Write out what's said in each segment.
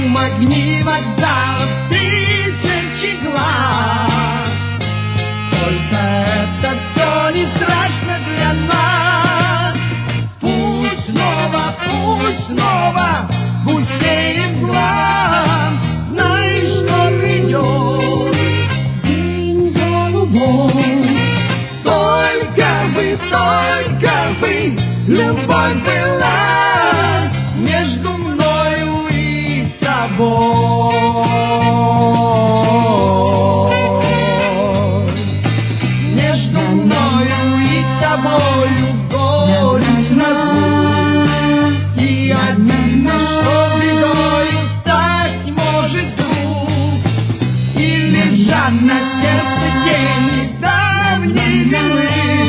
шум, огни вокзалов, тысячи глаз. Только это все не страшно для нас. Пусть снова густеет глаз. Знаешь, что придет день голубой. Только бы любовь была между мною и тобой. Между мною и тобою горечь разлук. И обидно, что бедою стать может вдруг. И лежат на сердце тени давней вины.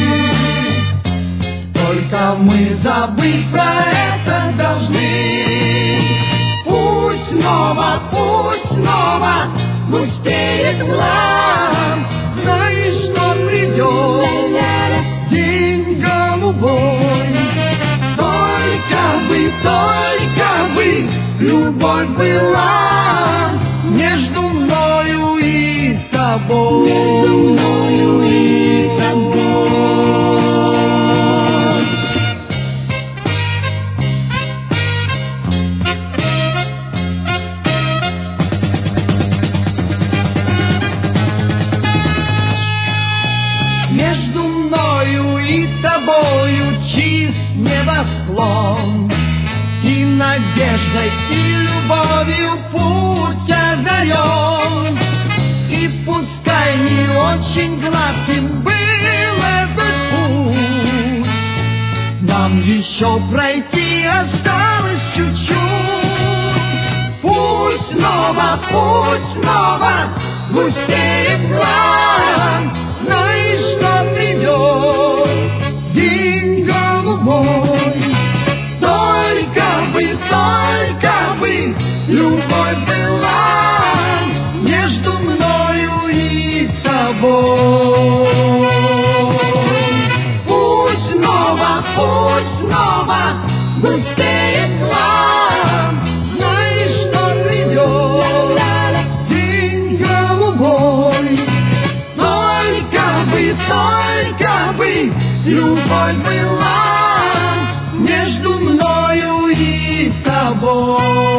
Только мы забыть про это должны. Пусть снова густеет глаз. Знаешь, что придет день голубой. Только бы любовь была между мною и тобой. Между мною и тобой. Между мною и тобою чист небосклон, и надеждой, и любовью путь озарен. И пускай не очень гладким был этот путь, нам еще пройти осталось чуть-чуть. Пусть снова густеет глаз. Знаешь, что придет день голубой. Только бы любовь была между мною и тобой. Пусть снова густеет глаз. Знаешь, что придет день голубой. Только бы любовь была между мною и тобой.